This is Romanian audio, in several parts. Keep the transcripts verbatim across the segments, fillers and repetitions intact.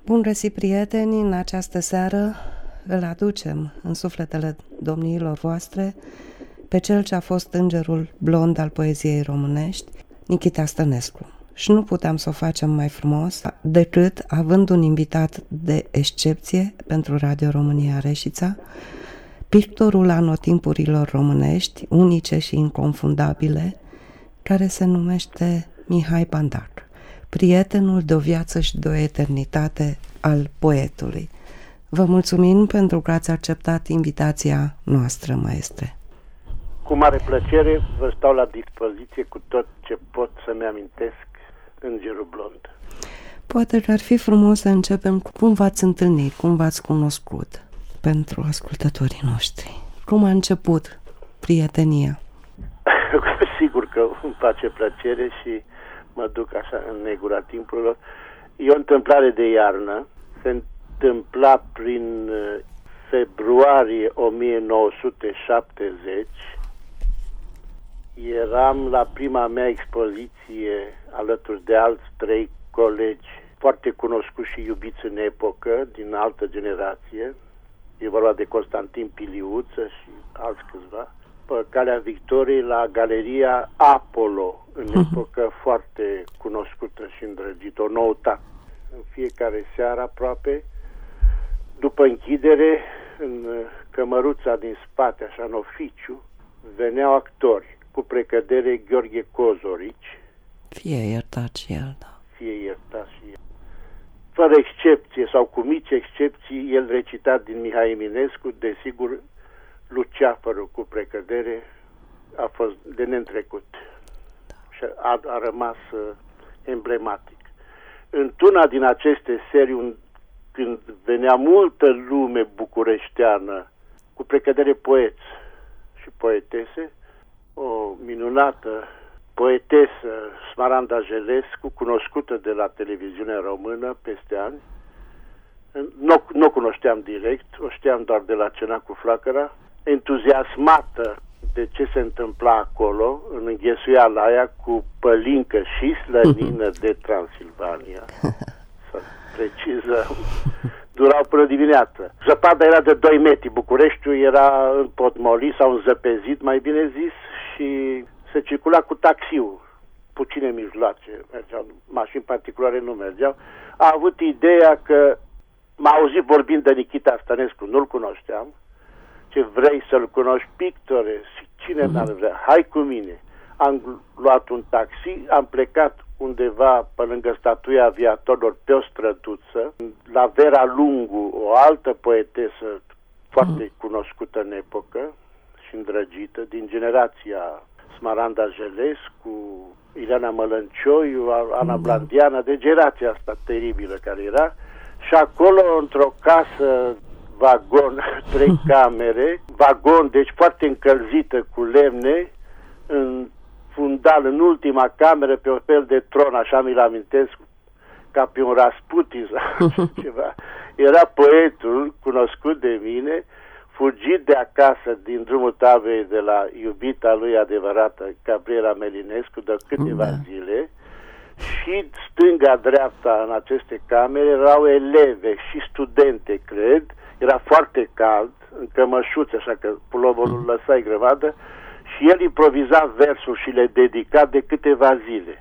Bun găsit, prieteni! În această seară îl aducem în sufletele domniilor voastre pe cel ce a fost îngerul blond al poeziei românești, Nichita Stănescu. Și nu puteam să o facem mai frumos decât având un invitat de excepție pentru Radio România Reșița, pictorul anotimpurilor românești, unice și inconfundabile, care se numește Mihai Bandac, prietenul de o viață și de o eternitate al poetului. Vă mulțumim pentru că ați acceptat invitația noastră, maestre. Cu mare plăcere vă stau la dispoziție cu tot ce pot să-mi amintesc îngerul blond. Poate că ar fi frumos să începem cu cum v-ați întâlnit, cum v-ați cunoscut, pentru ascultătorii noștri. Cum a început prietenia? Sigur că îmi face plăcere și mă duc așa în negura timpurilor. E o întâmplare de iarnă. Se întâmpla prin februarie o mie nouă sute șaptezeci. Eram la prima mea expoziție alături de alți trei colegi foarte cunoscuți și iubiți în epocă, din altă generație. E vorba de Constantin Piliuță și alți câțiva. Pe Calea Victoriei, la Galeria Apollo, în epocă foarte cunoscută și îndrăgită, o noutate. În fiecare seară aproape, după închidere, în cămăruța din spate, așa în oficiu, veneau actori, cu precădere Gheorghe Cozorici. Fie iertat și el, da. Fie iertat și el. Fără excepție sau cu mici excepții, el recita din Mihai Eminescu, desigur, Luceafărul cu precădere a fost de neîntrecut și a, a rămas uh, emblematic. Într-una din aceste serii, un, când venea multă lume bucureșteană, cu precădere poeți și poetese, o minunată poetesă, Smaranda Jelescu, cunoscută de la televiziunea română peste ani. Nu, nu cunoșteam direct, o știam doar de la Cena cu Flacăra, entuziasmată de ce se întâmpla acolo, în înghesuiala aia cu pălincă și slănină de Transilvania. Să preciză, durau până dimineață. Zăpada era de doi metri, Bucureștiul era împotmolit sau înzăpezit, mai bine zis, și se circula cu taxiul. Puține mijloace mergeau, mașini particulare nu mergeau. A avut ideea că m-a auzit vorbind de Nichita Stănescu, nu-l cunoșteam. Ce vrei să-l cunoști, pictore? Cine n-ar vrea? Hai cu mine. Am luat un taxi, am plecat undeva pe lângă statuia aviatorilor pe o străduță, la Vera Lungu, o altă poetesă foarte cunoscută în epocă și îndrăgită, din generația Smaranda Jelescu, Ileana Mălăncioiu, Ana Blandiana, de generația asta teribilă care era. Și acolo, într-o casă vagon, trei camere, vagon, deci foarte încălzită cu lemne, în fundal, în ultima cameră, pe un fel de tron, așa mi-l amintesc, ca pe un Rasputin sau ceva. Era poetul, cunoscut de mine, fugit de acasă din drumul taberei de la iubita lui adevărată, Gabriela Melinescu, de câteva da. zile, și stânga-dreapta în aceste camere erau eleve și studente, cred. Era foarte cald, în cămășuță, așa că puloverul lăsai grămadă, și el improviza versuri și le dedica de câteva zile.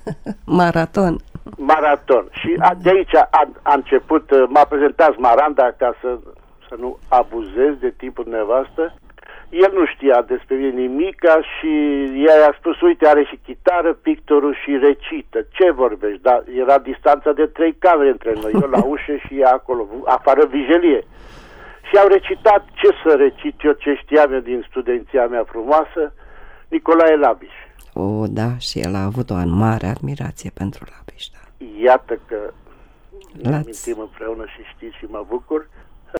Maraton. Maraton. Și a, de aici a, a început, m-a prezentat Smaranda ca să, să nu abuzez de timpul dumneavoastră. El nu știa despre mine nimica și ea a spus, uite, are și chitară, pictorul și recită. Ce vorbești? Dar era distanța de trei camere între noi, eu la ușă și ea acolo, afară vijelie. Și au recitat, ce să recit eu, ce știam eu din studenția mea frumoasă, Nicolae Labiș. O, da, și el a avut o mare admirație pentru Labiș, da. Iată că ne amintim împreună și știți și mă bucur.